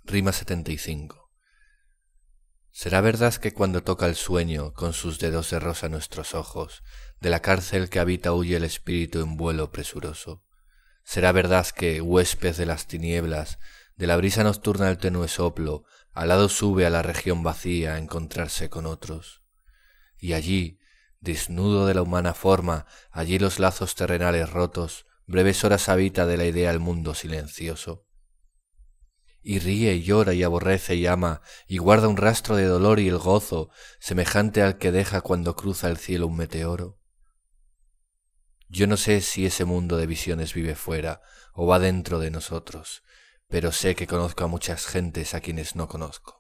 Rima 75. ¿Será verdad que cuando toca el sueño con sus dedos de rosa nuestros ojos, de la cárcel que habita huye el espíritu en vuelo presuroso? ¿Será verdad que, huésped de las tinieblas, de la brisa nocturna el tenue soplo, alado sube a la región vacía a encontrarse con otros? Y allí, desnudo de la humana forma, allí los lazos terrenales rotos, breves horas habita de la idea el mundo silencioso. Y ríe y llora y aborrece y ama, y guarda un rastro de dolor y el gozo, semejante al que deja cuando cruza el cielo un meteoro. Yo no sé si ese mundo de visiones vive fuera, o va dentro de nosotros, pero sé que conozco a muchas gentes a quienes no conozco.